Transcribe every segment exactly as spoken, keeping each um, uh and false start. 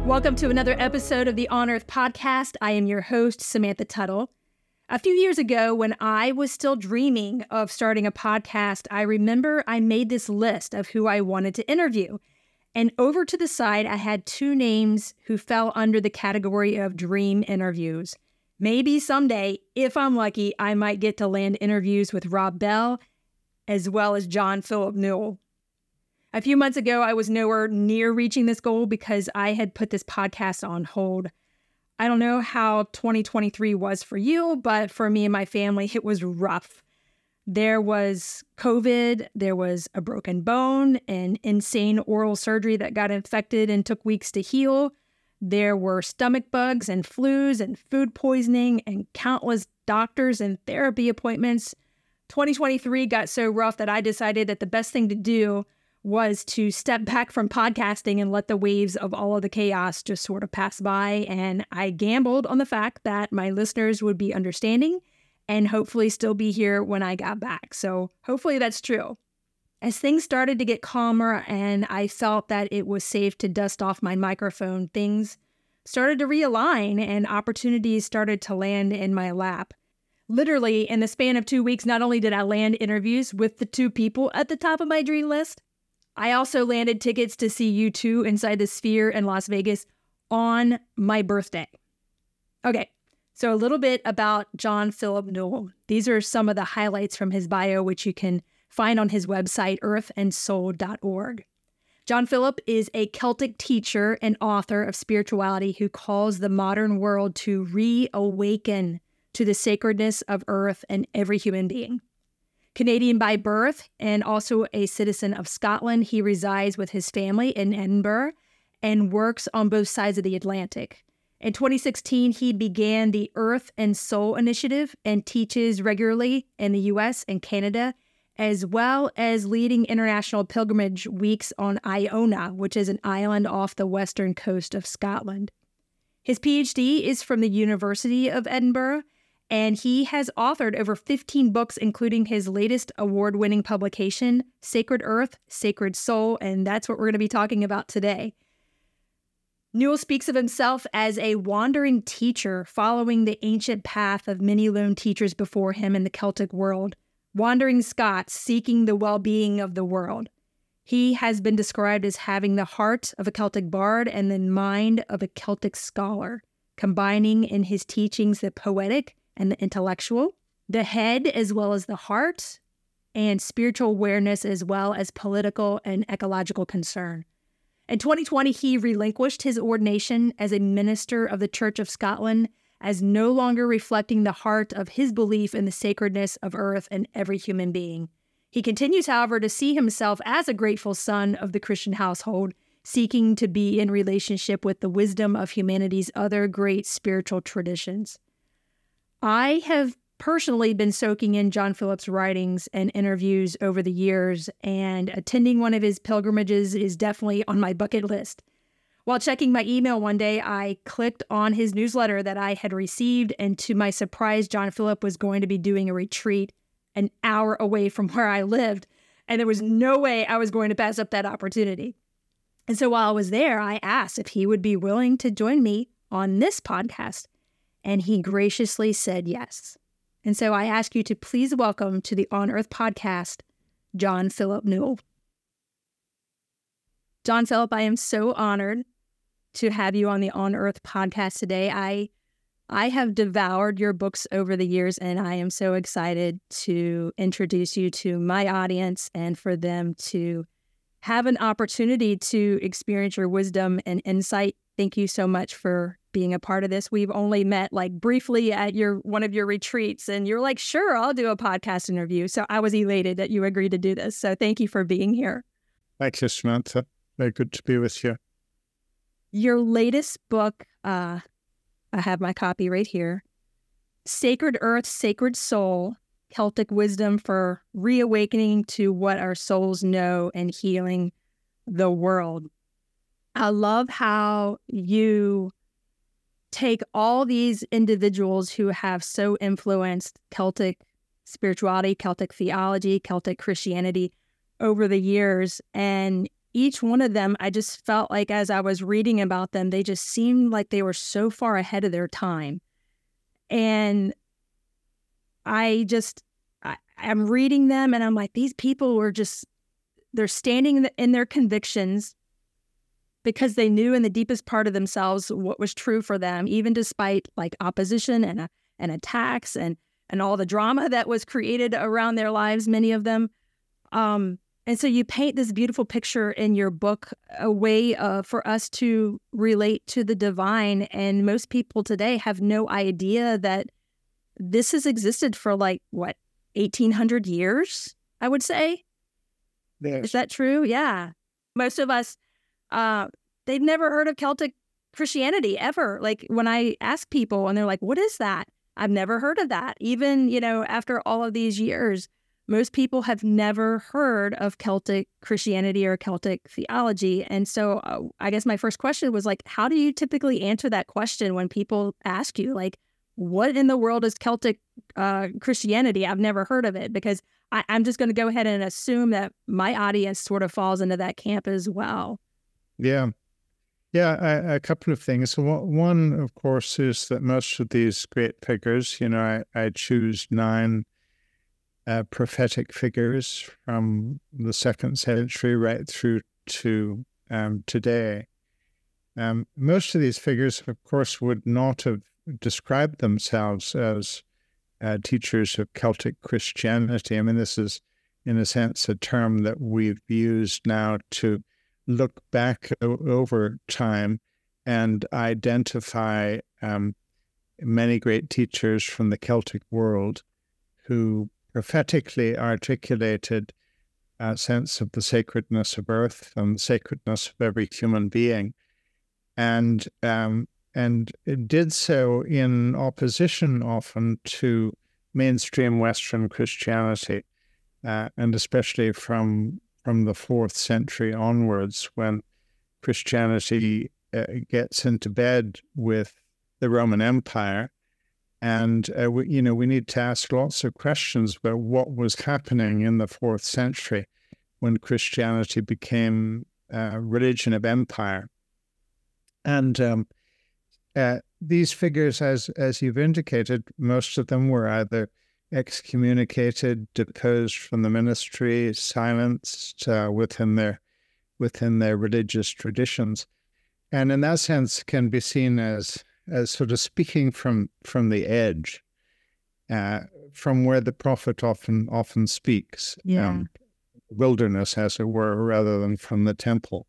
Welcome to another episode of the On Earth podcast. I am your host, Samantha Tuttle. A few years ago, when I was still dreaming of starting a podcast, I remember I made this list of who I wanted to interview. And over to the side, I had two names who fell under the category of dream interviews. Maybe someday, if I'm lucky, I might get to land interviews with Rob Bell, as well as John Philip Newell. A few months ago, I was nowhere near reaching this goal because I had put this podcast on hold. I don't know how twenty twenty-three was for you, but for me and my family, it was rough. There was COVID, there was a broken bone, an insane oral surgery that got infected and took weeks to heal. There were stomach bugs and flus and food poisoning and countless doctors and therapy appointments. twenty twenty-three got so rough that I decided that the best thing to do was to step back from podcasting and let the waves of all of the chaos just sort of pass by. And I gambled on the fact that my listeners would be understanding and hopefully still be here when I got back. So hopefully that's true. As things started to get calmer and I felt that it was safe to dust off my microphone, things started to realign and opportunities started to land in my lap. Literally, in the span of two weeks, not only did I land interviews with the two people at the top of my dream list, I also landed tickets to see U two inside the Sphere in Las Vegas on my birthday. Okay, so a little bit about John Philip Newell. These are some of the highlights from his bio, which you can find on his website, earth and soul dot org. John Philip is a Celtic teacher and author of spirituality who calls the modern world to reawaken to the sacredness of Earth and every human being. Canadian by birth and also a citizen of Scotland, he resides with his family in Edinburgh and works on both sides of the Atlantic. In twenty sixteen, he began the Earth and Soul Initiative and teaches regularly in the U S and Canada, as well as leading international pilgrimage weeks on Iona, which is an island off the western coast of Scotland. His P H D is from the University of Edinburgh, and he has authored over fifteen books, including his latest award-winning publication, Sacred Earth, Sacred Soul, and that's what we're going to be talking about today. Newell speaks of himself as a wandering teacher following the ancient path of many lone teachers before him in the Celtic world, wandering Scots seeking the well-being of the world. He has been described as having the heart of a Celtic bard and the mind of a Celtic scholar, combining in his teachings the poetic and the intellectual, the head as well as the heart, and spiritual awareness as well as political and ecological concern. In twenty twenty, he relinquished his ordination as a minister of the Church of Scotland as no longer reflecting the heart of his belief in the sacredness of Earth and every human being. He continues, however, to see himself as a grateful son of the Christian household, seeking to be in relationship with the wisdom of humanity's other great spiritual traditions. I have personally been soaking in John Philip's writings and interviews over the years, and attending one of his pilgrimages is definitely on my bucket list. While checking my email one day, I clicked on his newsletter that I had received, and to my surprise, John Philip was going to be doing a retreat an hour away from where I lived, and there was no way I was going to pass up that opportunity. And so while I was there, I asked if he would be willing to join me on this podcast, and he graciously said yes. And so I ask you to please welcome to the On Earth podcast, John Philip Newell. John Philip, I am so honored to have you on the On Earth podcast today. I I have devoured your books over the years, and I am so excited to introduce you to my audience and for them to have an opportunity to experience your wisdom and insight. Thank you so much for being a part of this. We've only met like briefly at your one of your retreats, and you're like, sure, I'll do a podcast interview. So I was elated that you agreed to do this. So thank you for being here. Thank you, Samantha. Very good to be with you. Your latest book, uh, I have my copy right here, Sacred Earth, Sacred Soul, Celtic Wisdom for Reawakening to What Our Souls Know and Healing the World. I love how you take all these individuals who have so influenced Celtic spirituality, Celtic theology, Celtic Christianity over the years, and each one of them, I just felt like as I was reading about them, they just seemed like they were so far ahead of their time. And I just, I, I'm reading them and I'm like, these people were just, they're standing in, the, in their convictions because they knew in the deepest part of themselves what was true for them, even despite like opposition and, uh, and attacks and, and all the drama that was created around their lives, many of them. Um, and so you paint this beautiful picture in your book, a way uh, for us to relate to the divine. And most people today have no idea that this has existed for like, what, eighteen hundred years, I would say? Yes. Is that true? Yeah. Most of us, uh, they've never heard of Celtic Christianity ever. Like when I ask people and they're like, what is that? I've never heard of that. Even, you know, after all of these years, most people have never heard of Celtic Christianity or Celtic theology. And so uh, I guess my first question was like, how do you typically answer that question when people ask you, like, what in the world is Celtic uh, Christianity? I've never heard of it, because I, I'm just going to go ahead and assume that my audience sort of falls into that camp as well. Yeah. Yeah, a, a couple of things. So one, of course, is that most of these great figures, you know, I, I choose nine uh, prophetic figures from the second century right through to um, today. Um, most of these figures, of course, would not have described themselves as uh, teachers of Celtic Christianity. I mean, this is, in a sense, a term that we've used now to look back o- over time and identify um, many great teachers from the Celtic world who prophetically articulated a sense of the sacredness of earth and the sacredness of every human being. And um, and it did so in opposition often to mainstream Western Christianity, uh, and especially from from the fourth century onwards, when Christianity uh, gets into bed with the Roman Empire. And, uh, we, you know, we need to ask lots of questions about what was happening in the fourth century when Christianity became a religion of empire. And um, uh, these figures, as as you've indicated, most of them were either excommunicated, deposed from the ministry, silenced uh, within their within their religious traditions, and in that sense can be seen as as sort of speaking from from the edge, uh, from where the prophet often often speaks, Yeah. um, wilderness, as it were, rather than from the temple.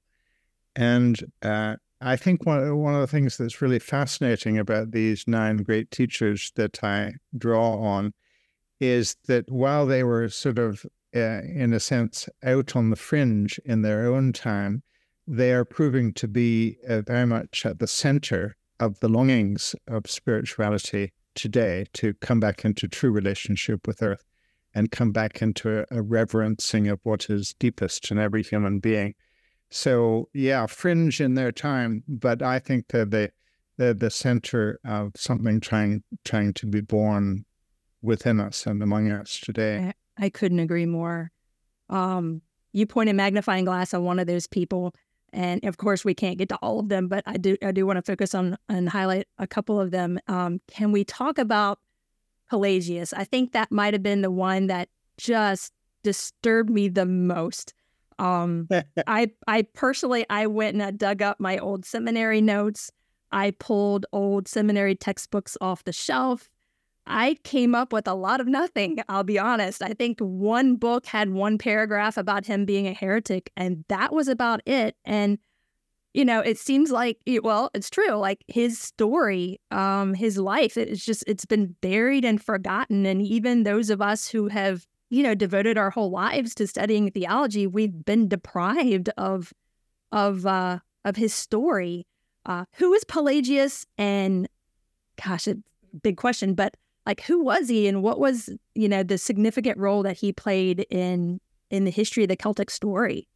And uh, I think one, one of the things that's really fascinating about these nine great teachers that I draw on is that while they were sort of, uh, in a sense, out on the fringe in their own time, they are proving to be uh, very much at the center of the longings of spirituality today, to come back into true relationship with earth and come back into a, a reverencing of what is deepest in every human being. So, yeah, fringe in their time, but I think they're the, they're the center of something trying trying to be born within us and among us today. I, I couldn't agree more. Um, you point a magnifying glass on one of those people, and of course we can't get to all of them, but I do I do want to focus on and highlight a couple of them. Um, can we talk about Pelagius? I think that might have been the one that just disturbed me the most. Um, I I personally, I went and I dug up my old seminary notes. I pulled old seminary textbooks off the shelf. I came up with a lot of nothing, I'll be honest. I think one book had one paragraph about him being a heretic, and that was about it. And, you know, it seems like, well, it's true. Like his story, um, his life, it's just, it's been buried and forgotten. And even those of us who have, you know, devoted our whole lives to studying theology, we've been deprived of, of, uh, of his story. Uh, who is Pelagius? And gosh, a big question, but like, who was he, and what was, you know, the significant role that he played in in the history of the Celtic story?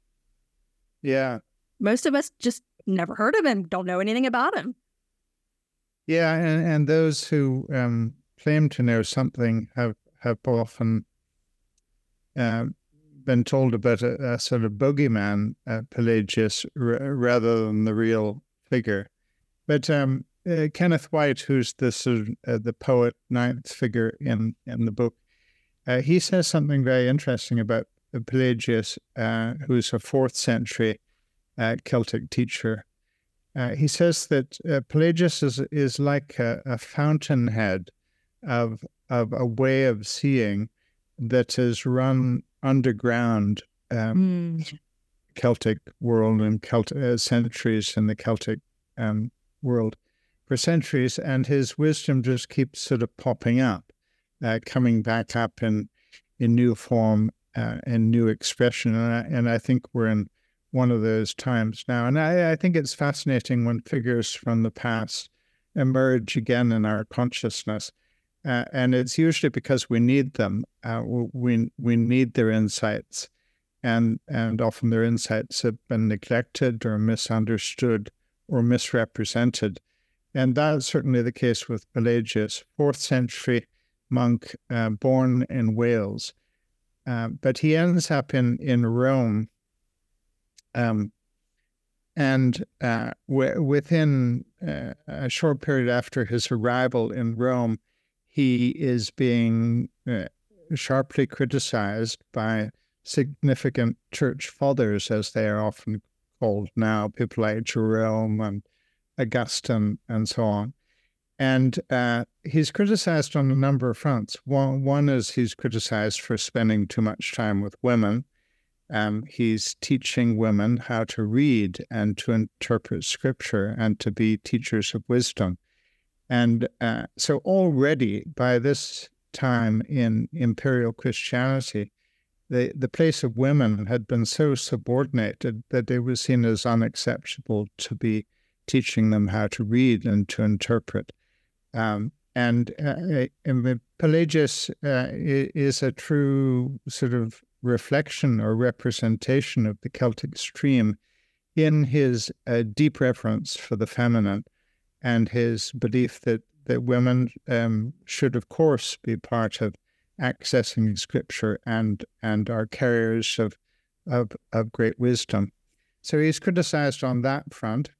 Yeah. Most of us just never heard of him, don't know anything about him. Yeah, and, and those who um, claim to know something have, have often uh, been told about a, a sort of bogeyman, uh, Pelagius, r- rather than the real figure. But um, uh, Kenneth White, who's the sort of, uh, the poet ninth figure in, in the book, uh, he says something very interesting about Pelagius, uh, who's a fourth century uh, Celtic teacher. Uh, he says that uh, Pelagius is is like a, a fountainhead of of a way of seeing that is run underground um, mm. Celtic world and Celt- uh, centuries in the Celtic um, world for centuries, and his wisdom just keeps sort of popping up, uh, coming back up in in new form uh, and new expression, and I, and I think we're in one of those times now. And I, I think it's fascinating when figures from the past emerge again in our consciousness. Uh, and it's usually because we need them. Uh, we we need their insights. And, and often their insights have been neglected or misunderstood or misrepresented. And that's certainly the case with Pelagius, fourth century monk, uh, born in Wales. Uh, but he ends up in, in Rome. Um, and uh, w- within uh, a short period after his arrival in Rome, he is being uh, sharply criticized by significant church fathers, as they are often called now, people like Jerome and Augustine and so on. And uh, he's criticized on a number of fronts. One, one is he's criticized for spending too much time with women. Um, he's teaching women how to read and to interpret scripture and to be teachers of wisdom. And uh, so already by this time in imperial Christianity, the, the place of women had been so subordinated that it was seen as unacceptable to be teaching them how to read and to interpret. Um, and, uh, and Pelagius uh, is a true sort of reflection or representation of the Celtic stream in his uh, deep reverence for the feminine and his belief that, that women um, should, of course, be part of accessing scripture and and are carriers of, of, of great wisdom. So he's criticized on that front.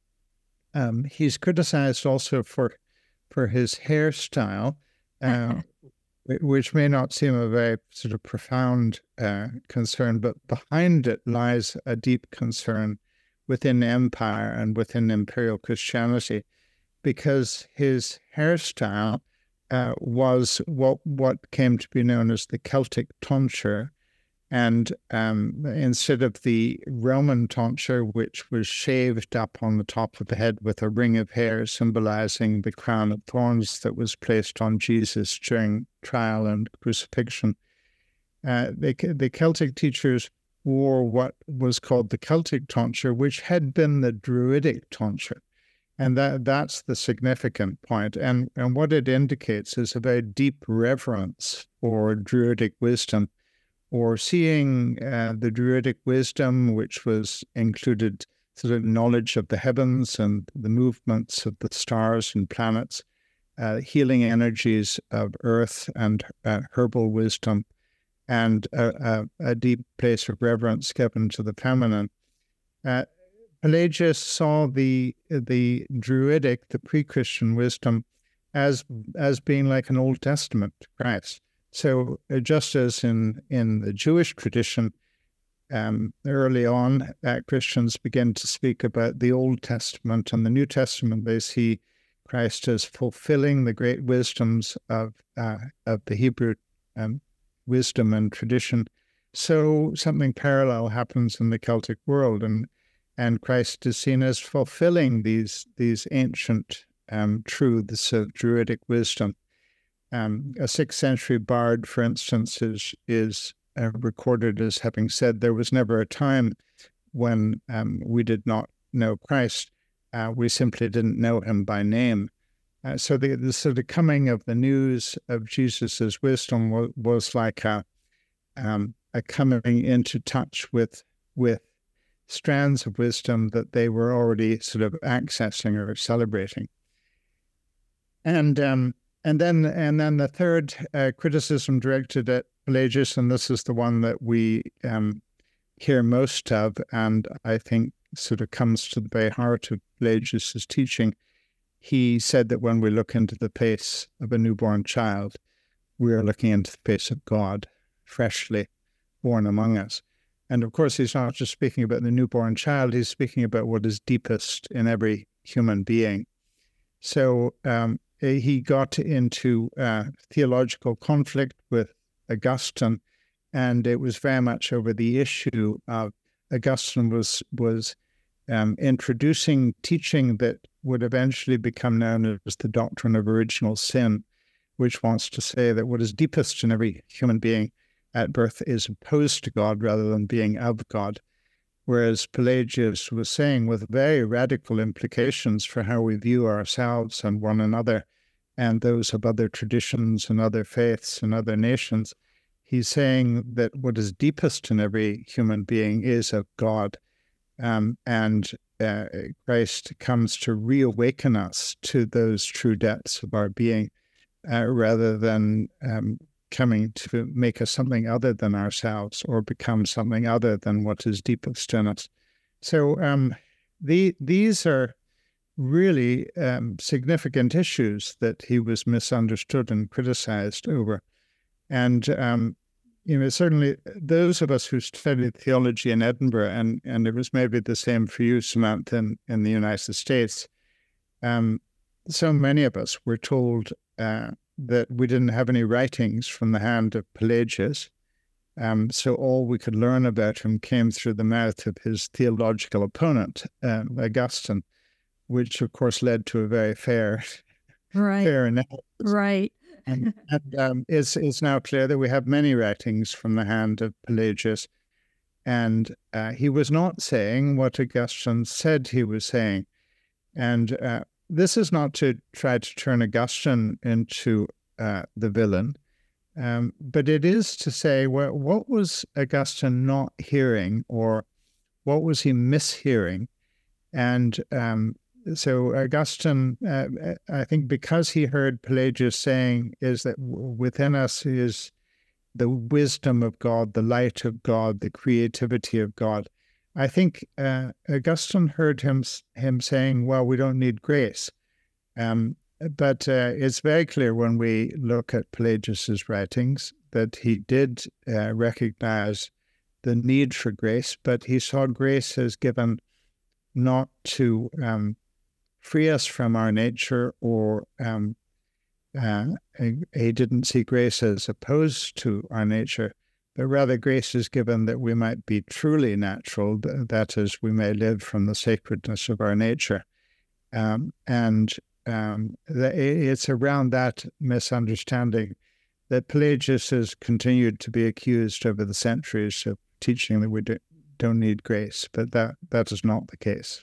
Um, he's criticized also for, for his hairstyle, uh, which may not seem a very sort of profound uh, concern, but behind it lies a deep concern within empire and within imperial Christianity, because his hairstyle uh, was what what came to be known as the Celtic tonsure, and um, instead of the Roman tonsure, which was shaved up on the top of the head with a ring of hair symbolizing the crown of thorns that was placed on Jesus during trial and crucifixion, uh, the, the Celtic teachers wore what was called the Celtic tonsure, which had been the Druidic tonsure. And that that's the significant point. And, and what it indicates is a very deep reverence for Druidic wisdom, or seeing uh, the Druidic wisdom, which was included sort of knowledge of the heavens and the movements of the stars and planets, uh, healing energies of earth and uh, herbal wisdom, and a, a, a deep place of reverence given to the feminine. Uh, Pelagius saw the the Druidic, the pre-Christian wisdom, as as being like an Old Testament Christ. So uh, just as in, in the Jewish tradition, um, early on, uh, Christians begin to speak about the Old Testament and the New Testament. They see Christ as fulfilling the great wisdoms of uh, of the Hebrew um, wisdom and tradition. So something parallel happens in the Celtic world, and and Christ is seen as fulfilling these these ancient um, truths of Druidic wisdom. Um, a sixth century bard, for instance, is is uh, recorded as having said, "There was never a time when um, we did not know Christ. Uh, we simply didn't know him by name." Uh, so the, the sort of coming of the news of Jesus's wisdom was, was like a um, a coming into touch with with strands of wisdom that they were already sort of accessing or celebrating. And um, and then and then the third uh, criticism directed at Pelagius, and this is the one that we um, hear most of, and I think sort of comes to the very heart of Pelagius's teaching. He said that when we look into the face of a newborn child, we are looking into the face of God, freshly born among us. And of course, he's not just speaking about the newborn child, he's speaking about what is deepest in every human being. So um, he got into uh, theological conflict with Augustine, and it was very much over the issue of Augustine was was um, introducing teaching that would eventually become known as the doctrine of original sin, which wants to say that what is deepest in every human being at birth is opposed to God rather than being of God. Whereas Pelagius was saying, with very radical implications for how we view ourselves and one another and those of other traditions and other faiths and other nations, he's saying that what is deepest in every human being is of God. Um, and uh, Christ comes to reawaken us to those true depths of our being, uh, rather than um, coming to make us something other than ourselves or become something other than what is deepest in us. So um, the, these are really um, significant issues that he was misunderstood and criticized over. And, um, you know, certainly those of us who studied theology in Edinburgh, and, and it was maybe the same for you, Samantha, in, in the United States, um, so many of us were told uh, that we didn't have any writings from the hand of Pelagius. Um, so all we could learn about him came through the mouth of his theological opponent, uh, Augustine, which of course led to a very fair, right. fair analysis. Right. and and um, it's, it's now clear that we have many writings from the hand of Pelagius. And uh, he was not saying what Augustine said he was saying. And uh, this is not to try to turn Augustine into uh, the villain, um, but it is to say, well, what was Augustine not hearing, or what was he mishearing? And um, so Augustine, uh, I think because he heard Pelagius saying is that within us is the wisdom of God, the light of God, the creativity of God. I think uh, Augustine heard him him saying, well, we don't need grace. Um, but uh, it's very clear when we look at Pelagius's writings that he did uh, recognize the need for grace, but he saw grace as given not to um, free us from our nature, or um, uh, he didn't see grace as opposed to our nature, but rather grace is given that we might be truly natural, that is, we may live from the sacredness of our nature. Um, and um, it's around that misunderstanding that Pelagius has continued to be accused over the centuries of teaching that we do, don't need grace, but that, that is not the case.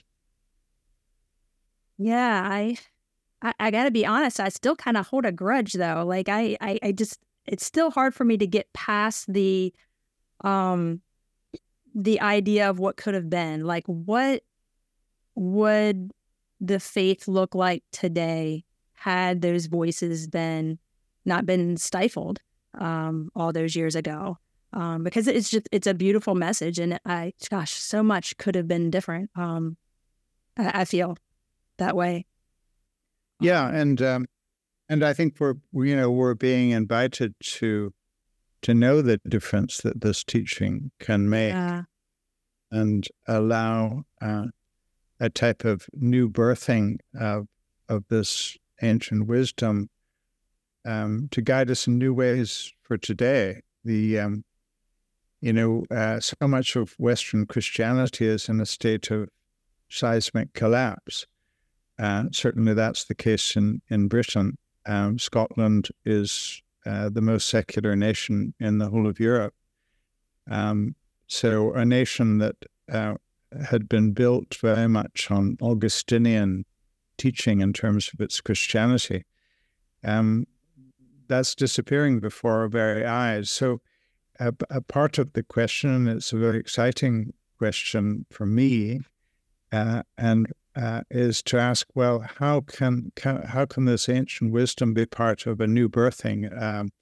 Yeah, I I, I got to be honest, I still kind of hold a grudge, though. Like, I, I, I just, it's still hard for me to get past the, um, the idea of what could have been. Like, what would the faith look like today had those voices been, not been stifled, um, all those years ago? Um, because it's just, it's a beautiful message, and I, gosh, so much could have been different. Um, I, I feel that way. Yeah, and um, and I think we're you know we're being invited to to know the difference that this teaching can make, Yeah. and allow uh, a type of new birthing of of this ancient wisdom um, to guide us in new ways for today. The um, you know uh, so much of Western Christianity is in a state of seismic collapse. Uh, certainly that's the case in, in Britain. Um, Scotland is uh, the most secular nation in the whole of Europe. Um, so a nation that uh, had been built very much on Augustinian teaching in terms of its Christianity, um, that's disappearing before our very eyes. So a, a part of the question, it's a very exciting question for me, uh, and Uh, is to ask, well, how can, can how can this ancient wisdom be part of a new birthing? Um,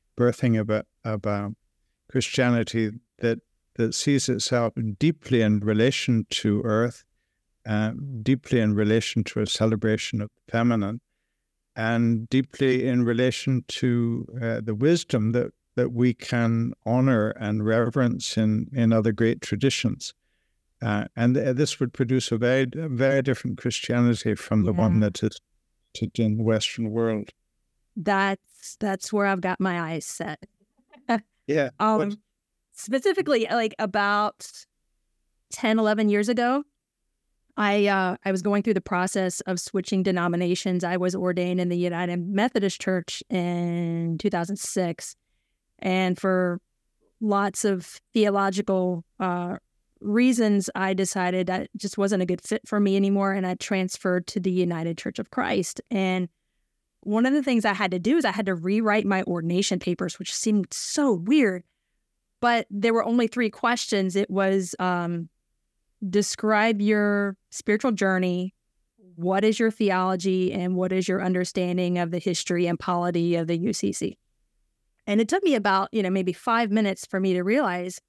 birthing of a, of a Christianity that, that sees itself deeply in relation to earth, uh, deeply in relation to a celebration of the feminine, and deeply in relation to uh, the wisdom that, that we can honor and reverence in, in other great traditions. Uh, and th- this would produce a very, a very different Christianity from the Yeah. one that is in the Western world. That's that's where I've got my eyes set. Yeah. Um, What- specifically, like about ten, eleven years ago, I uh, I was going through the process of switching denominations. I was ordained in the United Methodist Church in two thousand six. And for lots of theological uh, reasons, I decided that it just wasn't a good fit for me anymore. And I transferred to the United Church of Christ. And one of the things I had to do is I had to rewrite my ordination papers, which seemed so weird. But there were only three questions. It was um, describe your spiritual journey, what is your theology, and what is your understanding of the history and polity of the U C C? And it took me about, you know, maybe five minutes for me to realize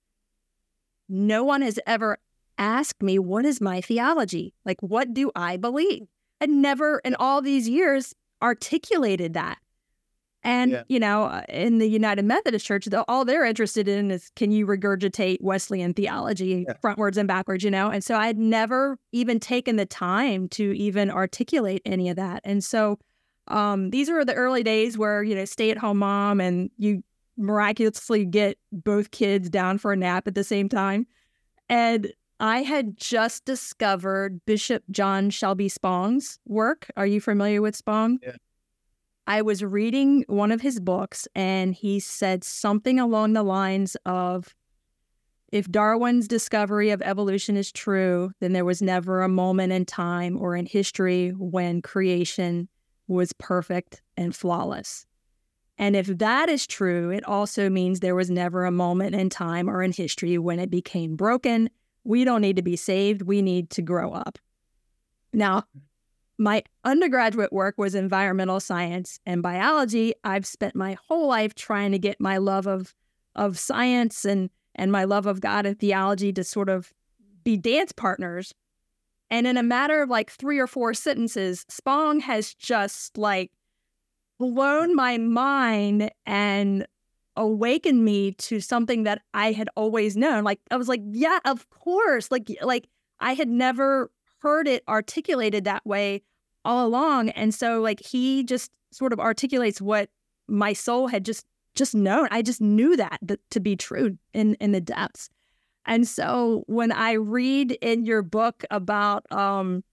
no one has ever asked me, what is my theology? Like, what do I believe? I never in all these years articulated that. And, Yeah. you know, in the United Methodist Church, the, all they're interested in is, can you regurgitate Wesleyan theology Yeah. frontwards and backwards, you know? And so I'd never even taken the time to even articulate any of that. And so um, these were the early days where, you know, stay-at-home mom and you miraculously get both kids down for a nap at the same time. And I had just discovered Bishop John Shelby Spong's work. Are you familiar with Spong? Yeah. I was reading one of his books, and he said something along the lines of, if Darwin's discovery of evolution is true, then there was never a moment in time or in history when creation was perfect and flawless. And if that is true, it also means there was never a moment in time or in history when it became broken. We don't need to be saved. We need to grow up. Now, my undergraduate work was environmental science and biology. I've spent my whole life trying to get my love of of science and, and my love of God and theology to sort of be dance partners. And in a matter of like three or four sentences, Spong has just like blown my mind and awakened me to something that I had always known. Like, I was like, yeah, of course. Like, like I had never heard it articulated that way all along. And so like he just sort of articulates what my soul had just just known. I just knew that, that to be true in, in the depths. And so when I read in your book about um,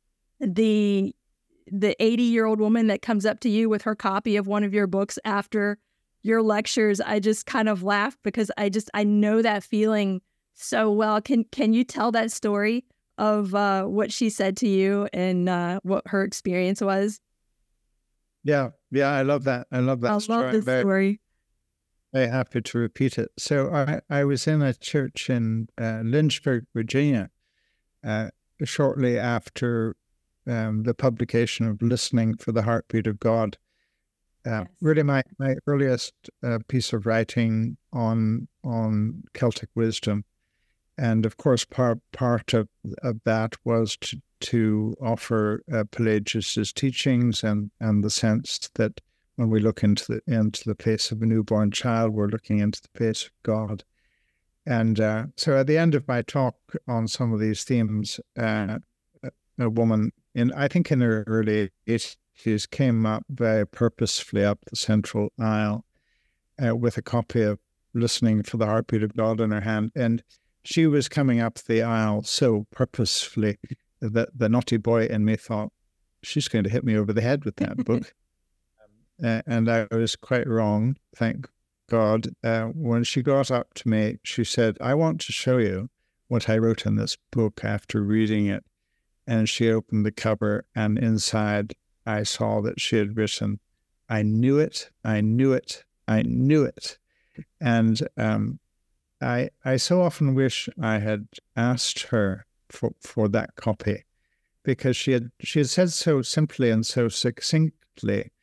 the the eighty-year-old woman that comes up to you with her copy of one of your books after your lectures, I just kind of laugh because I just, I know that feeling so well. Can can you tell that story of uh, what she said to you and uh, what her experience was? Yeah, yeah, I love that. I love that I story. love this very, story. very happy to repeat it. So I, I was in a church in uh, Lynchburg, Virginia, uh, shortly after um, the publication of Listening for the Heartbeat of God. Uh, Yes. Really my, my earliest uh, piece of writing on on Celtic wisdom. And of course, part part of, of that was to, to offer uh, Pelagius's teachings and, and the sense that when we look into the into the face of a newborn child, we're looking into the face of God. And uh, so at the end of my talk on some of these themes, uh, a, a woman in I think in her early eighties came up very purposefully up the central aisle uh, with a copy of Listening for the Heartbeat of God in her hand. And she was coming up the aisle so purposefully that the naughty boy in me thought, she's going to hit me over the head with that book. uh, and I was quite wrong, thank God. Uh, when she got up to me, she said, I want to show you what I wrote in this book after reading it. And she opened the cover, and inside I saw that she had written, I knew it, I knew it, I knew it. And um, I I so often wish I had asked her for, for that copy, because she had she had said so simply and so succinctly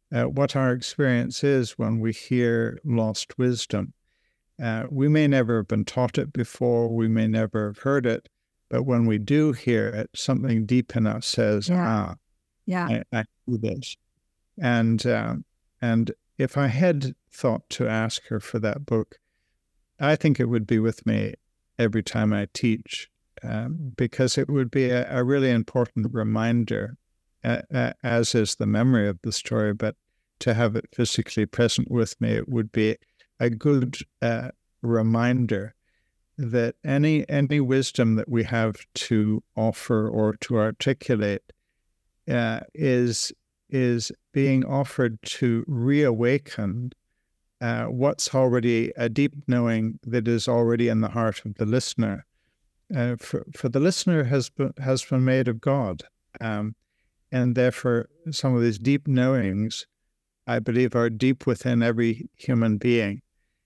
uh, what our experience is when we hear lost wisdom. Uh, we may never have been taught it before, we may never have heard it, but when we do hear it, something deep in us says, Yeah. ah, Yeah. I, I do this. And, uh, and if I had thought to ask her for that book, I think it would be with me every time I teach, um, because it would be a, a really important reminder, uh, uh, as is the memory of the story, but to have it physically present with me, it would be a good uh, reminder that any any wisdom that we have to offer or to articulate uh, is is being offered to reawaken uh, what's already a deep knowing that is already in the heart of the listener. Uh, for, for the listener has been, has been made of God, um, and therefore some of these deep knowings, I believe, are deep within every human being.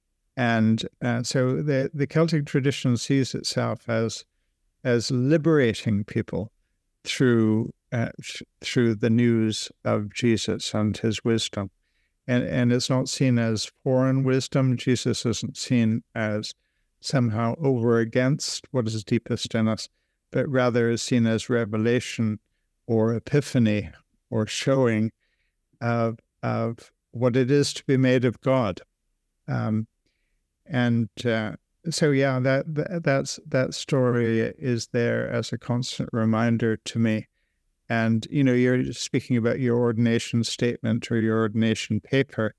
And uh, so the, the Celtic tradition sees itself as as liberating people through uh, th- through the news of Jesus and his wisdom. And, and it's not seen as foreign wisdom. Jesus isn't seen as somehow over against what is deepest in us, but rather is seen as revelation or epiphany or showing of, of what it is to be made of God. Um, And uh, so, yeah, that, that that's that story is there as a constant reminder to me. And, you know, you're speaking about your ordination statement or your ordination paper.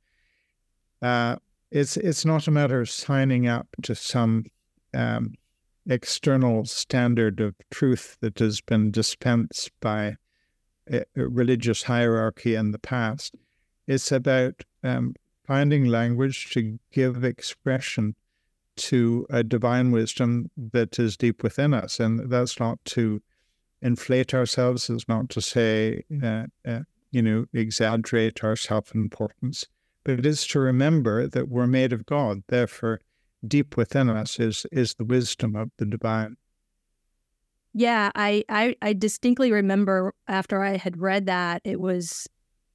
Uh, it's it's not a matter of signing up to some um, external standard of truth that has been dispensed by a, a religious hierarchy in the past. It's about um, finding language to give expression to a divine wisdom that is deep within us. And that's not to inflate ourselves, it's not to say, uh, uh, you know, exaggerate our self-importance, but it is to remember that we're made of God. Therefore, deep within us is is the wisdom of the divine. Yeah, I, I, I distinctly remember after I had read that, it was,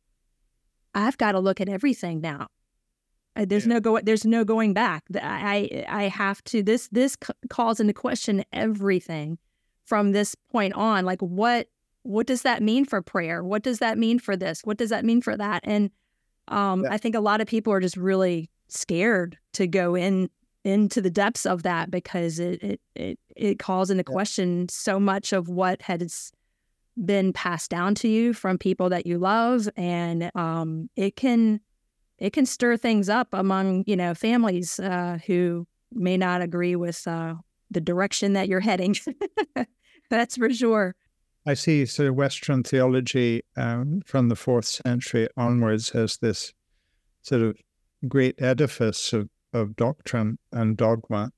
I've got to look at everything now. Uh, There's Yeah. no go. There's no going back. Th- I I have to. This this c- calls into question everything from this point on. Like what what does that mean for prayer? What does that mean for this? What does that mean for that? And um, Yeah. I think a lot of people are just really scared to go in into the depths of that because it it it, it calls into Yeah. question so much of what has been passed down to you from people that you love, and um, it can. It can stir things up among, you know, families uh, who may not agree with uh, the direction that you're heading. That's for sure. I see sort of Western theology um, from the fourth century onwards as this sort of great edifice of, of doctrine and dogma.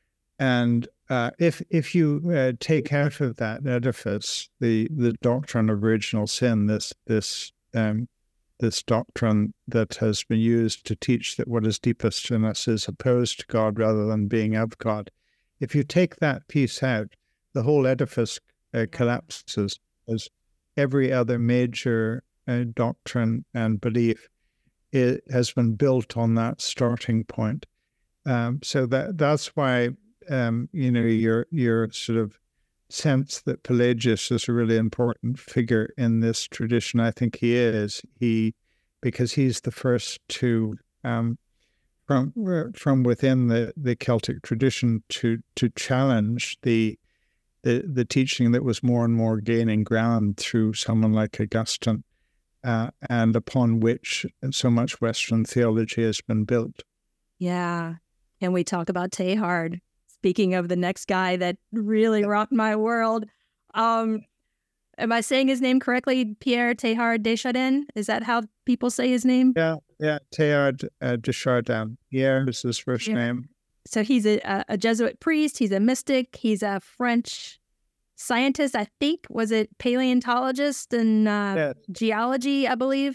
And uh, if if you uh, take out of that edifice the, the doctrine of original sin, this this um, this doctrine that has been used to teach that what is deepest in us is opposed to God rather than being of God. If you take that piece out, the whole edifice uh, collapses, as every other major uh, doctrine and belief it has been built on that starting point. Um, so that that's why um, you know your your sort of sense that Pelagius is a really important figure in this tradition. I think he is. He because he's the first to um, from from within the, the Celtic tradition to to challenge the, the the teaching that was more and more gaining ground through someone like Augustine, uh, and upon which so much Western theology has been built. Yeah. And we talk about Teilhard. Speaking of the next guy that really rocked my world. Um, am I saying his name correctly? Pierre Teilhard de Chardin? Is that how people say his name? Yeah, yeah, Teilhard uh, de Chardin. Pierre is his first Yeah. name. So he's a, a Jesuit priest. He's a mystic. He's a French scientist, I think. Was it paleontologist and uh, Yeah. geology, I believe?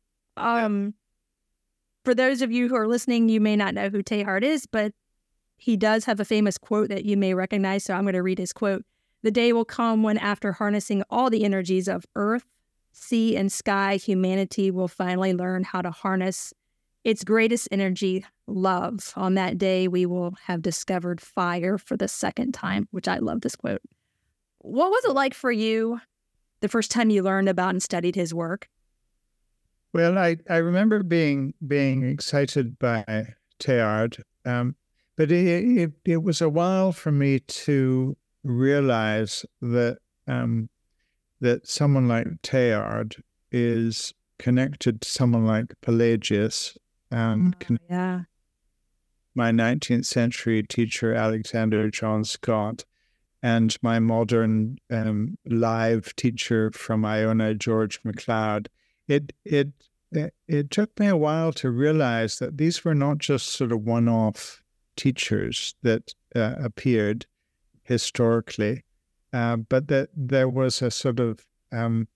Um, For those of you who are listening, you may not know who Teilhard is, but he does have a famous quote that you may recognize. So I'm going to read his quote. "The day will come when, after harnessing all the energies of earth, sea, and sky, humanity will finally learn how to harness its greatest energy, love. On that day, we will have discovered fire for the second time, which I love this quote. What was it like for you the first time you learned about and studied his work? Well, I, I remember being being excited by Teilhard, um, but it, it, it was a while for me to realize that um, that someone like Teilhard is connected to someone like Pelagius and oh, yeah. my nineteenth century teacher, Alexander John Scott, and my modern um, live teacher from Iona, George MacLeod. It, it, it, it took me a while to realize that these were not just sort of one-off teachers that uh, appeared historically, uh, but that there was a sort of um,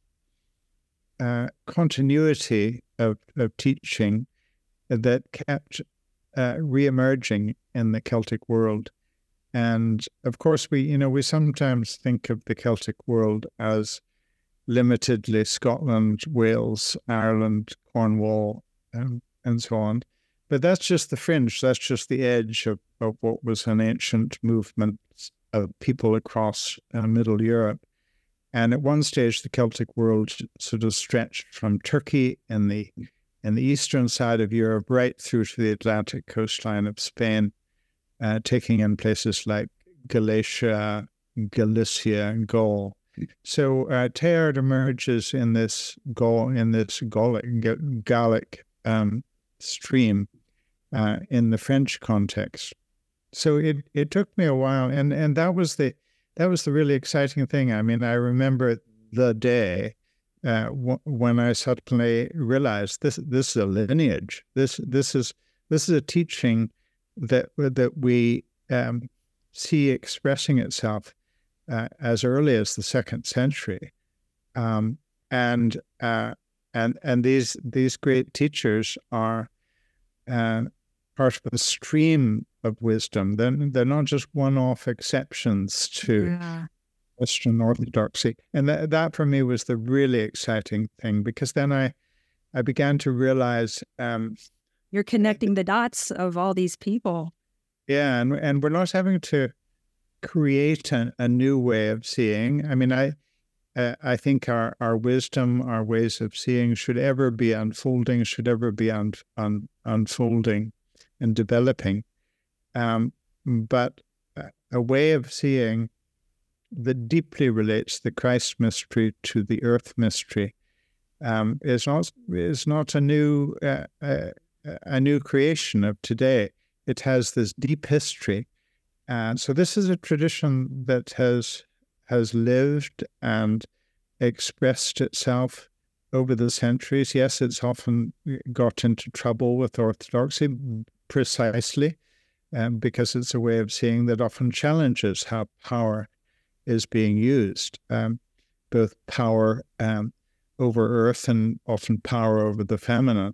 uh, continuity of, of teaching that kept uh, re-emerging in the Celtic world. And of course, we, you know, we sometimes think of the Celtic world as limitedly Scotland, Wales, Ireland, Cornwall, um, and so on. But that's just the fringe. That's just the edge of, of what was an ancient movement of people across uh, Middle Europe. And at one stage, the Celtic world sort of stretched from Turkey in the in the eastern side of Europe right through to the Atlantic coastline of Spain, uh, taking in places like Galatia, Galicia, and Gaul. So uh, Teilhard emerges in this Gaul, in this Gallic, Gallic um, stream uh, in the French context. So it it took me a while, and and that was the that was the really exciting thing. I mean, I remember the day uh, w- when I suddenly realized this this is a lineage. This this is this is a teaching that that we um, see expressing itself uh, as early as the second century, um, and uh, and and these these great teachers are uh, part of a stream of wisdom. They're, they're not just one-off exceptions to yeah. Western Orthodoxy. And that, that for me was the really exciting thing, because then I, I began to realize... Um, You're connecting the dots of all these people. Yeah, and, and we're not having to create a, a new way of seeing. I mean, I uh, I think our, our wisdom, our ways of seeing should ever be unfolding, should ever be un, un, unfolding and developing. Um, but a way of seeing that deeply relates the Christ mystery to the earth mystery um, is not is not a new uh, uh, a new creation of today. It has this deep history, and so this is a tradition that has has lived and expressed itself over the centuries. Yes, it's often got into trouble with orthodoxy, precisely. Um, because it's a way of seeing that often challenges how power is being used, um, both power um, over earth and often power over the feminine,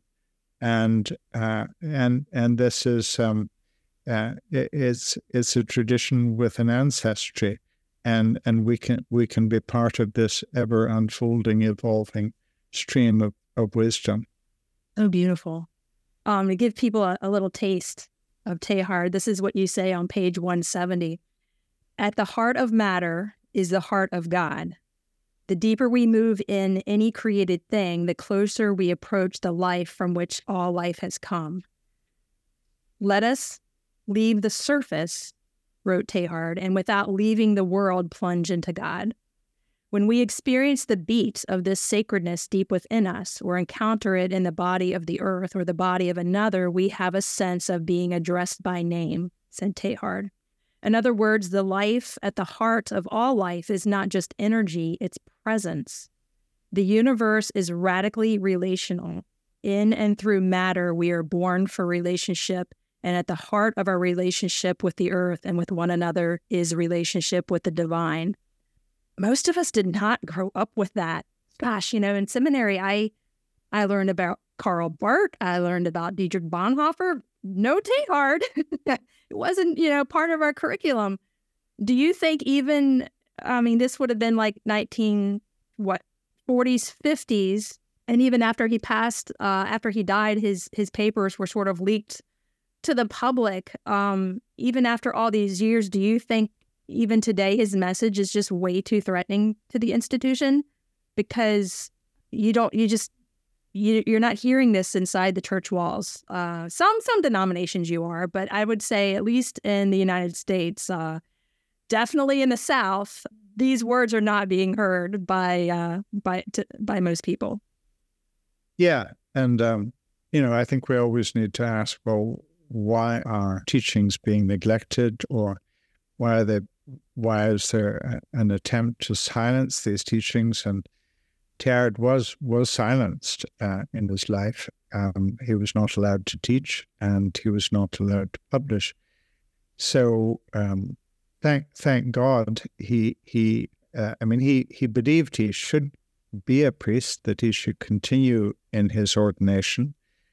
and uh, and and this is um, uh, it's it's a tradition with an ancestry, and and we can we can be part of this ever unfolding, evolving stream of, of wisdom. Oh, beautiful! Um, to give people a, a little taste of Teilhard, this is what you say on page one seventy. At the heart of matter is the heart of God. The deeper we move in any created thing, the closer we approach the life from which all life has come. Let us leave the surface, wrote Teilhard, and without leaving the world, plunge into God. When we experience the beat of this sacredness deep within us, or encounter it in the body of the earth or the body of another, we have a sense of being addressed by name, said Teilhard. In other words, the life at the heart of all life is not just energy, it's presence. The universe is radically relational. In and through matter, we are born for relationship, and at the heart of our relationship with the earth and with one another is relationship with the divine. Most of us did not grow up with that. Gosh, you know, in seminary, I I learned about Karl Barth. I learned about Dietrich Bonhoeffer. No Teilhard. It wasn't, you know, part of our curriculum. Do you think even, I mean, this would have been like nineteen, what, forties, fifties, and even after he passed, uh, after he died, his his papers were sort of leaked to the public. Um, even after all these years, do you think even today his message is just way too threatening to the institution? Because you don't, you just, you, you're not hearing this inside the church walls. Uh, some some denominations you are, but I would say at least in the United States, uh, definitely in the South, these words are not being heard by uh, by to, by most people. Yeah, and um, you know, I think we always need to ask, well, why are teachings being neglected, or why are they? Why is there a, an attempt to silence these teachings? And Teilhard was was silenced uh, in his life. Um, he was not allowed to teach, and he was not allowed to publish. So, um, thank thank God, he he. Uh, I mean, he he believed he should be a priest, that he should continue in his ordination,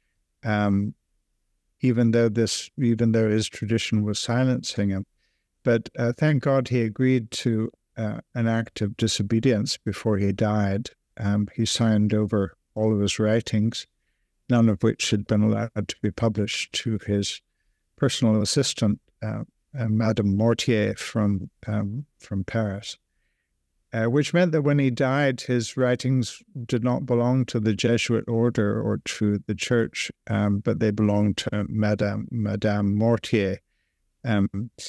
um, even though this, even though his tradition was silencing him. But uh, thank God he agreed to uh, an act of disobedience before he died. Um, he signed over all of his writings, none of which had been allowed to be published, to his personal assistant, uh, uh, Madame Mortier from um, from Paris. Uh, which meant that when he died, his writings did not belong to the Jesuit order or to the church, um, but they belonged to Madame Madame Mortier, um,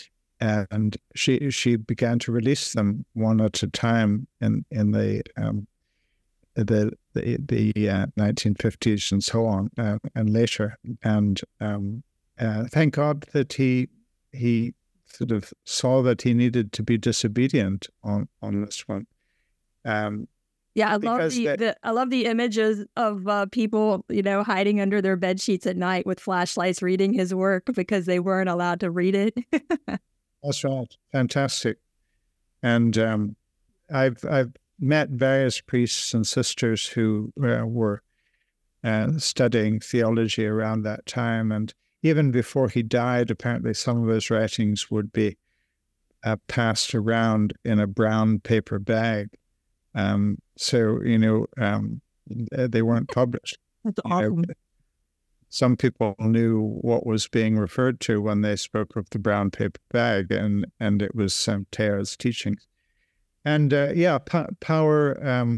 and she she began to release them one at a time in in the um, the the, the uh, nineteen fifties and so on, uh, and later. And um, uh, thank God that he he. sort of saw that he needed to be disobedient on, on this one. Um, yeah, I love the, that, the I love the images of uh, people, you know, hiding under their bed sheets at night with flashlights, reading his work because they weren't allowed to read it. That's right, fantastic. And um, I've I've met various priests and sisters who uh, were uh, studying theology around that time, and even before he died, apparently some of his writings would be uh, passed around in a brown paper bag. Um, so, you know, um, they weren't published. That's awesome. You know, some people knew what was being referred to when they spoke of the brown paper bag, and, and it was um, Teilhard's teachings. And uh, yeah, p- power... Um,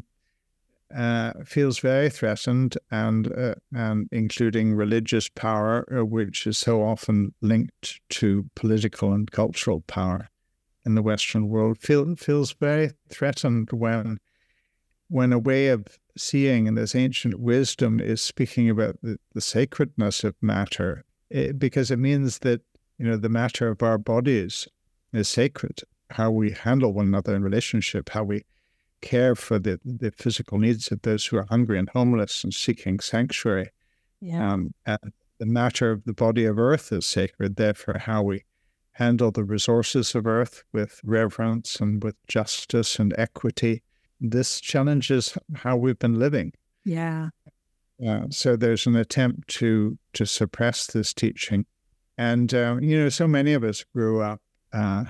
Uh, feels very threatened, and uh, and including religious power, uh, which is so often linked to political and cultural power in the Western world, feel, feels very threatened when when a way of seeing in this ancient wisdom is speaking about the, the sacredness of matter, it, because it means that, you know, the matter of our bodies is sacred. How we handle one another in relationship, how we care for the, the physical needs of those who are hungry and homeless and seeking sanctuary. Yeah. Um, and the matter of the body of earth is sacred, therefore how we handle the resources of earth with reverence and with justice and equity. This challenges how we've been living. Yeah. Uh, so there's an attempt to to suppress this teaching. And, uh, you know, so many of us grew up uh,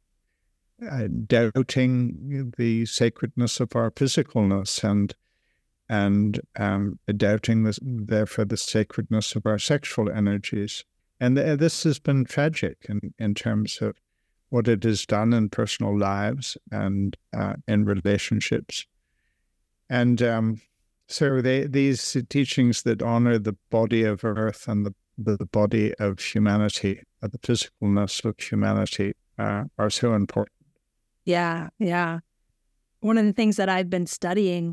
Uh, doubting the sacredness of our physicalness, and and um, doubting this, therefore the sacredness of our sexual energies. And th- this has been tragic in, in terms of what it has done in personal lives and uh, in relationships. And um, so they, these teachings that honor the body of earth and the, the, the body of humanity, or the physicalness of humanity, uh, are so important. Yeah, yeah. One of the things that I've been studying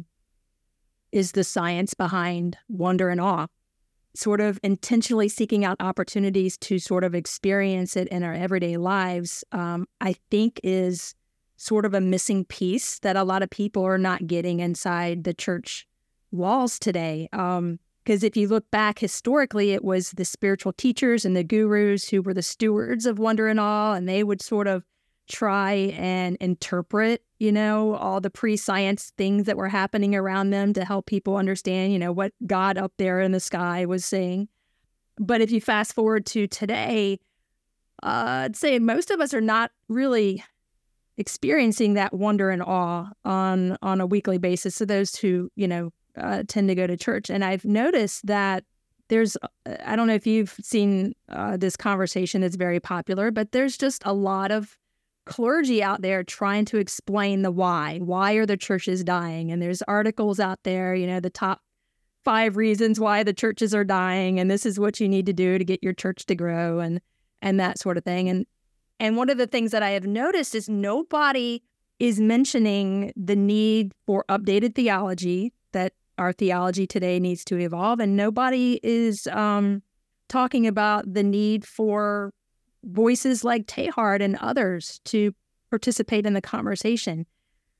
is the science behind wonder and awe, sort of intentionally seeking out opportunities to sort of experience it in our everyday lives, um, I think is sort of a missing piece that a lot of people are not getting inside the church walls today. Um, because if you look back historically, it was the spiritual teachers and the gurus who were the stewards of wonder and awe, and they would sort of try and interpret, you know, all the pre-science things that were happening around them to help people understand, you know, what God up there in the sky was saying. But if you fast forward to today, uh, I'd say most of us are not really experiencing that wonder and awe on on a weekly basis. So those who, you know, uh, tend to go to church. And I've noticed that there's, I don't know if you've seen uh, this conversation that's very popular, but there's just a lot of clergy out there trying to explain the why. Why are the churches dying? And there's articles out there, you know, the top five reasons why the churches are dying, and this is what you need to do to get your church to grow, and and that sort of thing. And and one of the things that I have noticed is nobody is mentioning the need for updated theology, that our theology today needs to evolve, and nobody is um, talking about the need for voices like Teilhard and others to participate in the conversation.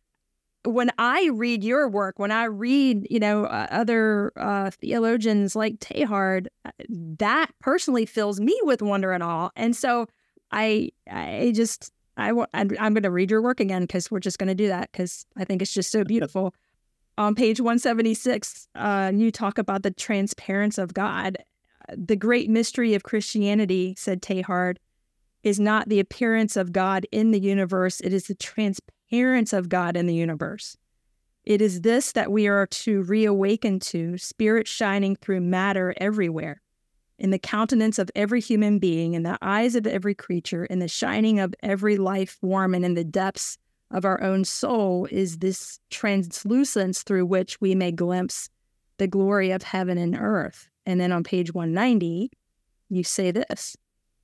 When I read your work, when I read, you know, uh, other uh, theologians like Teilhard, that personally fills me with wonder and awe. And so I, I just, I, I'm going to read your work again, because we're just going to do that, because I think it's just so beautiful. On page one seventy-six, uh, you talk about the transparency of God. The great mystery of Christianity, said Teilhard, is not the appearance of God in the universe. It is the transparency of God in the universe. It is this that we are to reawaken to, spirit shining through matter everywhere, in the countenance of every human being, in the eyes of every creature, in the shining of every life form, and in the depths of our own soul is this translucence through which we may glimpse the glory of heaven and earth. And then on page one ninety, you say this: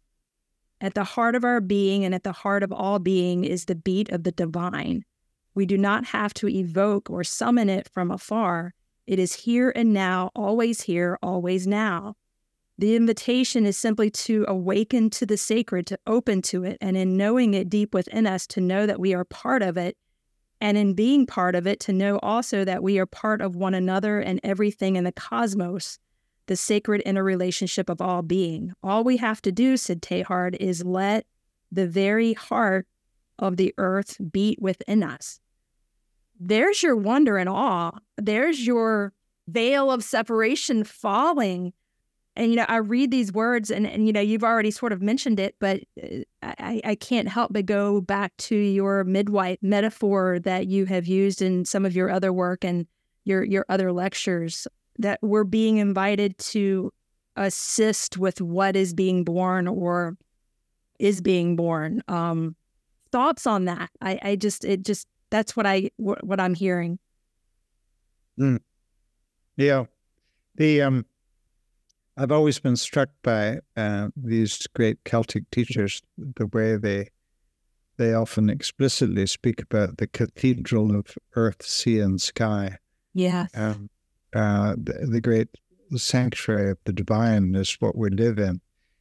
at the heart of our being and at the heart of all being is the beat of the divine. We do not have to evoke or summon it from afar. It is here and now, always here, always now. The invitation is simply to awaken to the sacred, to open to it, and in knowing it deep within us, to know that we are part of it, and in being part of it, to know also that we are part of one another and everything in the cosmos, the sacred interrelationship of all being. All we have to do, said Teilhard, is let the very heart of the earth beat within us. There's your wonder and awe. There's your veil of separation falling. And, you know, I read these words and, and, you know, you've already sort of mentioned it, but I, I can't help but go back to your midwife metaphor that you have used in some of your other work and your, your other lectures, that we're being invited to assist with what is being born or is being born. Um, thoughts on that? I, I just, it just, that's what I, what, what I'm hearing. Mm. Yeah. The, um, I've always been struck by uh, these great Celtic teachers, the way they they often explicitly speak about the cathedral of earth, sea, and sky. Yes. Um, uh, the, the great sanctuary of the divine is what we live in.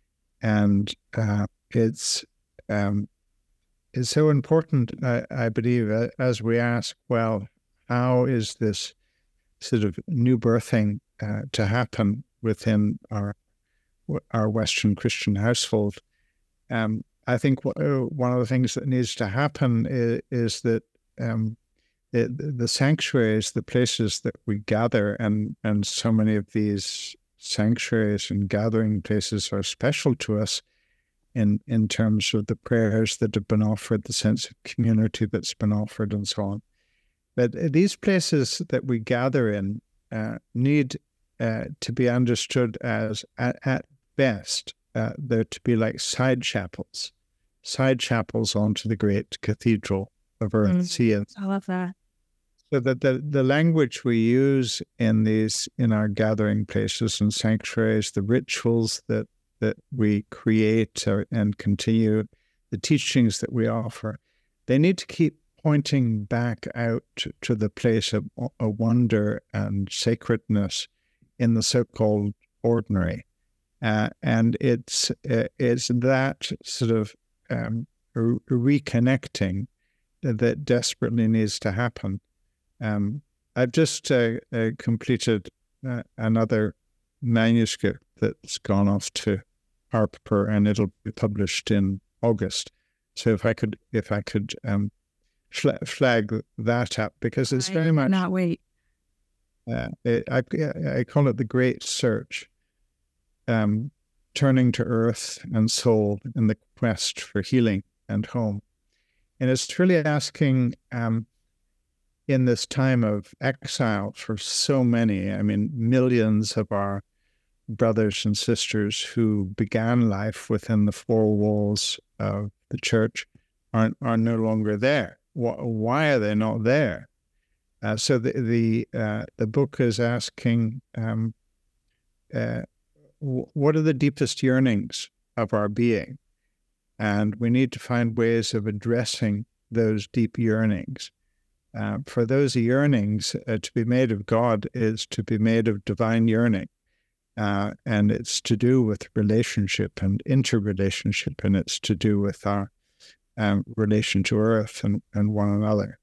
And uh, it's um, it's so important, I, I believe, uh, as we ask, well, how is this sort of new birthing uh, to happen within our our Western Christian household? Um, I think w- one of the things that needs to happen is, is that um, the, the sanctuaries, the places that we gather, and, and so many of these sanctuaries and gathering places are special to us in, in terms of the prayers that have been offered, the sense of community that's been offered, and so on. But these places that we gather in uh, need Uh, to be understood as, at, at best, uh, they're to be like side chapels, side chapels onto the great cathedral of earth, Mm, sea, and I love that. so that the, the language we use in these, in our gathering places and sanctuaries, the rituals that, that we create or, and continue, the teachings that we offer, they need to keep pointing back out to, to the place of a wonder and sacredness in the so-called ordinary. Uh, and it's uh, it's that sort of um, re- reconnecting that desperately needs to happen. Um, I've just uh, uh, completed uh, another manuscript that's gone off to Harper, and it'll be published in August. So if I could, if I could um, fl- flag that up, because it's I very much cannot wait. Uh, it, I, I call it the Great Search, um, turning to earth and soul in the quest for healing and home. And it's really asking, um, in this time of exile for so many, I mean, millions of our brothers and sisters who began life within the four walls of the church are, are no longer there. Why are they not there? Uh, so the the, uh, the book is asking, um, uh, what are the deepest yearnings of our being? And we need to find ways of addressing those deep yearnings. Uh, for those yearnings, uh, to be made of God is to be made of divine yearning. Uh, and it's to do with relationship and interrelationship, and it's to do with our um, relation to earth and, and one another.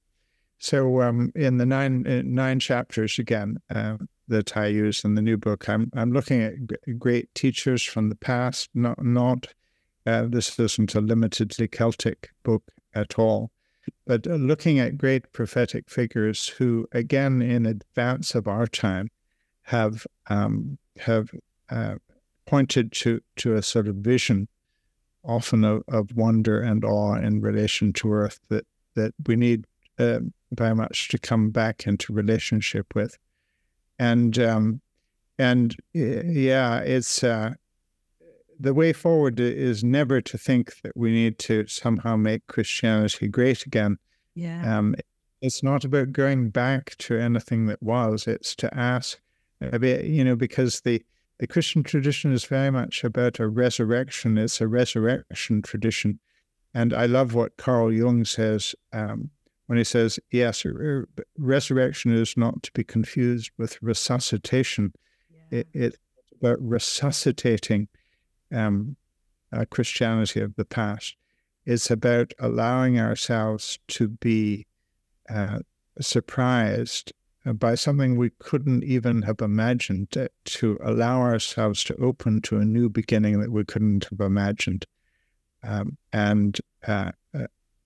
So um, in the nine uh, nine chapters, again, uh, that I use in the new book, I'm I'm looking at g- great teachers from the past, not, not uh, this isn't a limitedly Celtic book at all, but uh, looking at great prophetic figures who, again, in advance of our time, have um, have uh, pointed to, to a sort of vision, often of, of wonder and awe in relation to earth, that, that we need uh, very much to come back into relationship with. And, um, and yeah, it's uh, the way forward is never to think that we need to somehow make Christianity great again. Yeah. Um, it's not about going back to anything that was. It's to ask, you know, because the, the Christian tradition is very much about a resurrection. It's a resurrection tradition. And I love what Carl Jung says um, when he says, yes, re- resurrection is not to be confused with resuscitation. Yeah. It, it's about resuscitating um, uh, Christianity of the past. It's about allowing ourselves to be uh, surprised by something we couldn't even have imagined, to, to allow ourselves to open to a new beginning that we couldn't have imagined. Um, and uh, uh,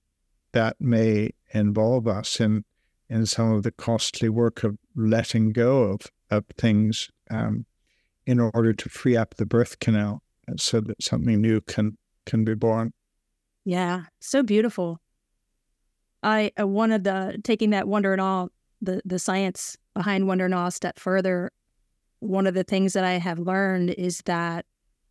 that may involve us in, in some of the costly work of letting go of, of things um, in order to free up the birth canal so that something new can, can be born. Yeah, so beautiful. I, I wanted the, taking that wonder and awe, the, the science behind wonder and awe a step further. One of the things that I have learned is that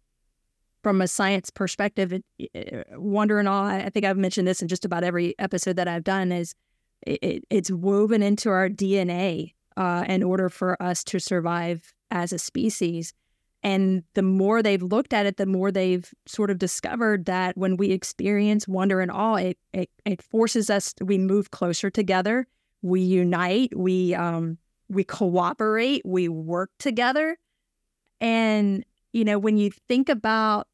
from a science perspective, it, it, wonder and awe, I think I've mentioned this in just about every episode that I've done, is it, it, it's woven into our D N A uh, in order for us to survive as a species. And the more they've looked at it, the more they've sort of discovered that when we experience wonder and awe, it it, it forces us, we move closer together, we unite, we um, we cooperate, we work together. And, you know, when you think about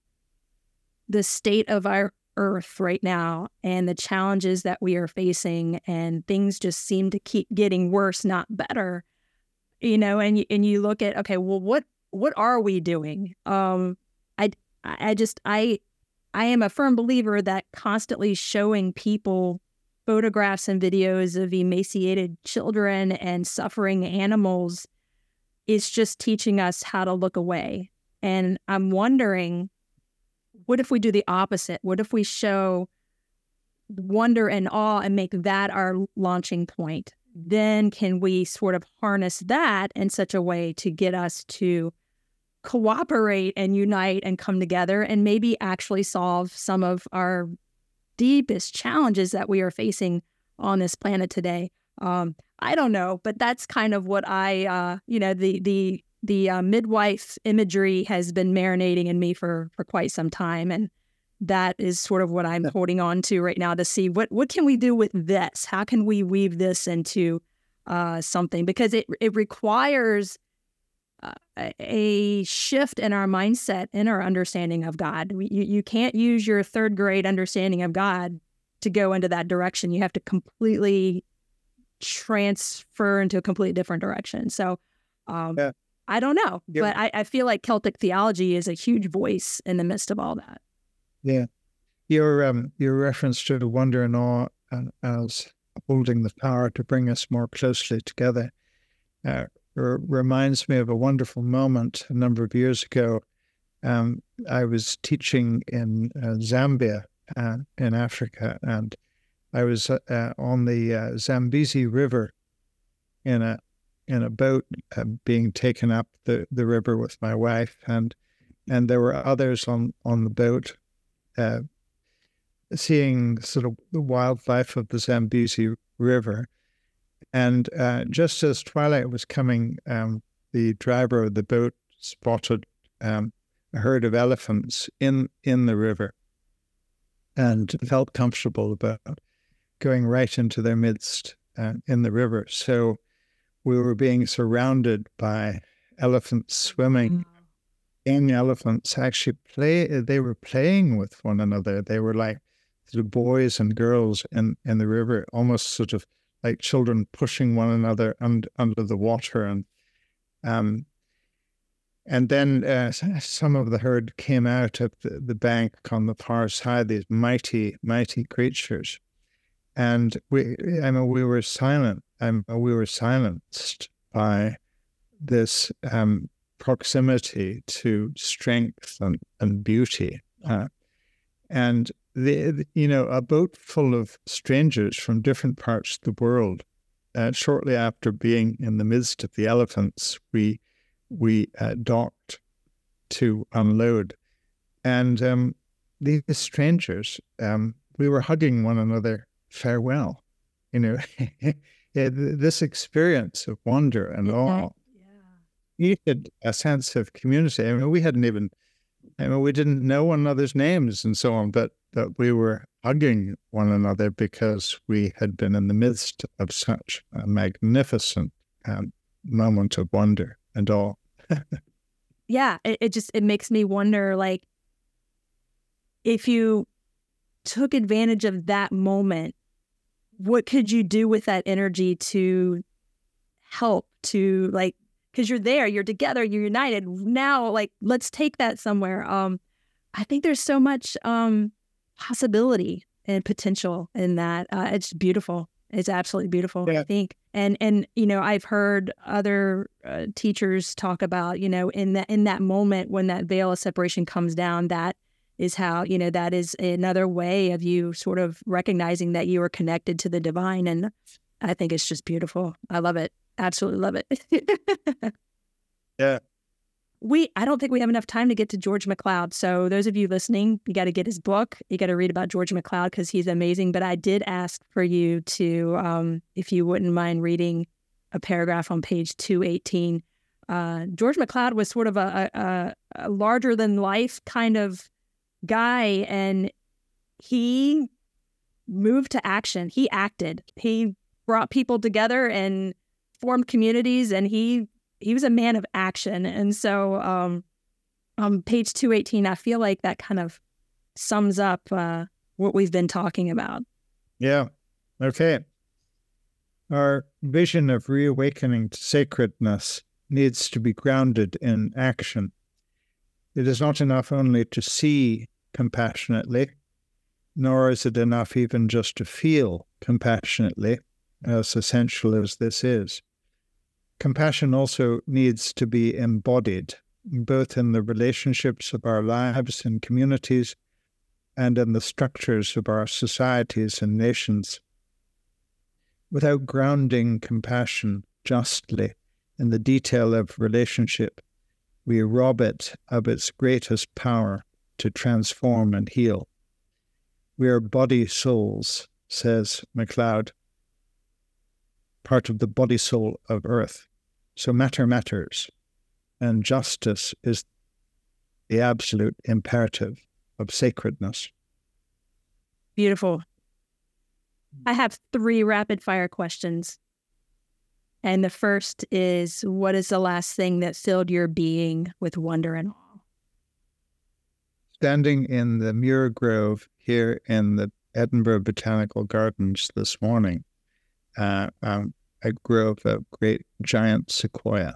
the state of our earth right now and the challenges that we are facing, and things just seem to keep getting worse, not better, you know, and you, and you look at, okay, well, what what are we doing? Um, I, I just, I, I am a firm believer that constantly showing people photographs and videos of emaciated children and suffering animals is just teaching us how to look away. And I'm wondering, what if we do the opposite? What if we show wonder and awe and make that our launching point? Then can we sort of harness that in such a way to get us to cooperate and unite and come together and maybe actually solve some of our deepest challenges that we are facing on this planet today? Um, I don't know, but that's kind of what I, uh, you know, the the the uh, midwife imagery has been marinating in me for for quite some time, and that is sort of what I'm holding on to right now to see what what can we do with this? How can we weave this into uh, something? Because it it requires uh, a shift in our mindset, in our understanding of God. We, you you can't use your third grade understanding of God to go into that direction. You have to completely transfer into a completely different direction. So um, yeah. I don't know, yeah. but I, I feel like Celtic theology is a huge voice in the midst of all that. Yeah, your um your reference to the wonder and awe as holding the power to bring us more closely together uh, r- reminds me of a wonderful moment a number of years ago. Um, I was teaching in uh, Zambia uh, in Africa, and I was uh, on the uh, Zambezi River in a in a boat uh, being taken up the, the river with my wife, and and there were others on, on the boat, uh, seeing sort of the wildlife of the Zambezi River. And uh, just as twilight was coming, um, the driver of the boat spotted um, a herd of elephants in, in the river and felt comfortable about going right into their midst uh, in the river. So we were being surrounded by elephants swimming. Young elephants actually play, they were playing with one another. They were like the boys and girls in, in the river, almost sort of like children pushing one another under, under the water. And um, and then uh, some of the herd came out of the, the bank on the far side, these mighty, mighty creatures. And we, I mean, we were silent. I mean, we were silenced by this um, proximity to strength and, and beauty. Uh, and, the, you know, a boat full of strangers from different parts of the world, uh, shortly after being in the midst of the elephants, we we uh, docked to unload. And um, these strangers, um, we were hugging one another farewell. You know, yeah, this experience of wonder and awe created a sense of community. I mean, we hadn't even, I mean, we didn't know one another's names and so on, but, but we were hugging one another because we had been in the midst of such a magnificent um, moment of wonder and awe. Yeah, it, it just, it makes me wonder, like, if you took advantage of that moment, what could you do with that energy to help, to like, because you're there, you're together, you're united. Now, like, let's take that somewhere. Um, I think there's so much um, possibility and potential in that. Uh, it's beautiful. It's absolutely beautiful, yeah. I think. And, and you know, I've heard other uh, teachers talk about, you know, in that, in that moment when that veil of separation comes down, that is how, you know, that is another way of you sort of recognizing that you are connected to the divine. And I think it's just beautiful. I love it. Absolutely love it. Yeah. We, I don't think we have enough time to get to George MacLeod. So those of you listening, you got to get his book. You got to read about George MacLeod because he's amazing. But I did ask for you to, um, if you wouldn't mind reading a paragraph on page two eighteen. Uh, George MacLeod was sort of a, a, a larger than life kind of guy, and he moved to action. He acted. He brought people together and formed communities, and he he was a man of action. And so um, on page two eighteen, I feel like that kind of sums up uh, what we've been talking about. Yeah. Okay. Our vision of reawakening to sacredness needs to be grounded in action. It is not enough only to see compassionately, nor is it enough even just to feel compassionately, as essential as this is. Compassion also needs to be embodied, both in the relationships of our lives and communities and in the structures of our societies and nations. Without grounding compassion justly in the detail of relationship, we rob it of its greatest power to transform and heal. We are body souls, says MacLeod, part of the body soul of earth. So matter matters, and justice is the absolute imperative of sacredness. Beautiful. I have three rapid fire questions. And the first is, what is the last thing that filled your being with wonder and awe? Standing in the Muir Grove here in the Edinburgh Botanical Gardens this morning, uh, um, a grove of great giant sequoia.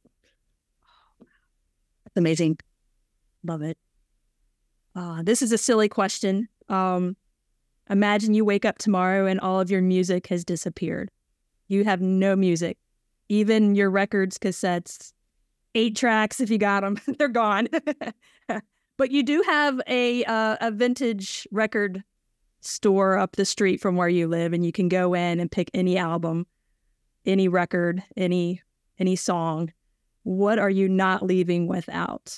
That's amazing. Love it. Uh, this is a silly question. Um, imagine you wake up tomorrow and all of your music has disappeared. You have no music. Even your records, cassettes, eight tracks, if you got them, they're gone. But you do have a uh, a vintage record store up the street from where you live, and you can go in and pick any album, any record, any any song. What are you not leaving without?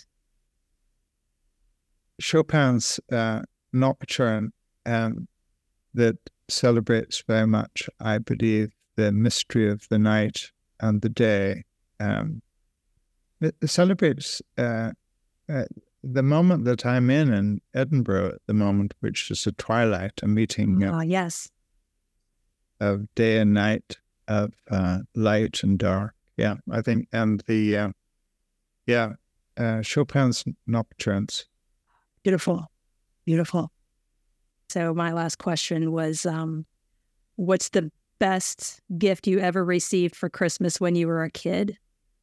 Chopin's uh, Nocturne um, that celebrates very much, I believe, the mystery of the night and the day. Um, it celebrates uh, uh, the moment that I'm in in Edinburgh at the moment, which is a twilight, a meeting Ah, of, yes. of day and night, of uh, light and dark. Yeah, I think, and the, uh, yeah, uh, Chopin's Nocturnes. Beautiful. Beautiful. So my last question was, um, what's the best gift you ever received for Christmas when you were a kid?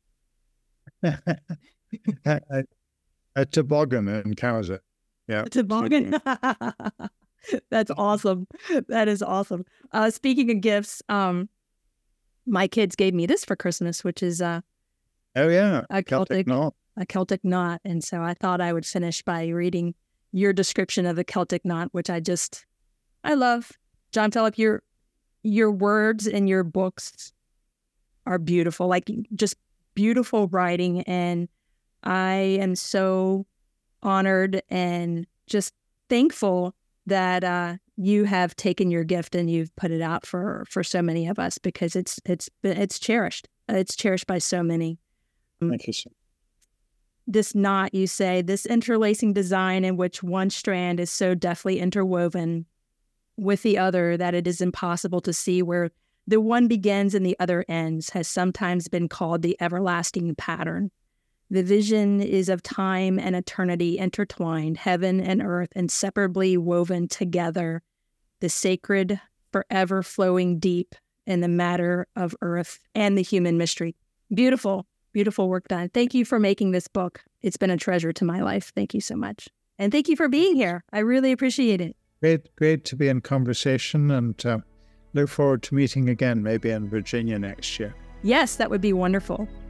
a, a toboggan in Cowser. Yeah. A toboggan. That's awesome. That is awesome. Uh, speaking of gifts, um, my kids gave me this for Christmas, which is uh, Oh, yeah. a Celtic, Celtic knot. a Celtic knot. And so I thought I would finish by reading your description of the Celtic knot, which I just, I love. John Philip, your, your words in your books are beautiful, like just beautiful writing. And I am so honored and just thankful that uh, you have taken your gift and you've put it out for, for so many of us, because it's it's it's cherished. It's cherished by so many. Thank you, sir. This knot, you say, this interlacing design in which one strand is so deftly interwoven with the other that it is impossible to see where the one begins and the other ends, has sometimes been called the everlasting pattern. The vision is of time and eternity intertwined, heaven and earth inseparably woven together, the sacred forever flowing deep in the matter of earth and the human mystery. Beautiful, beautiful work done. Thank you for making this book. It's been a treasure to my life. Thank you so much. And thank you for being here. I really appreciate it. Great, great to be in conversation, and uh, look forward to meeting again, maybe in Virginia next year. Yes, that would be wonderful.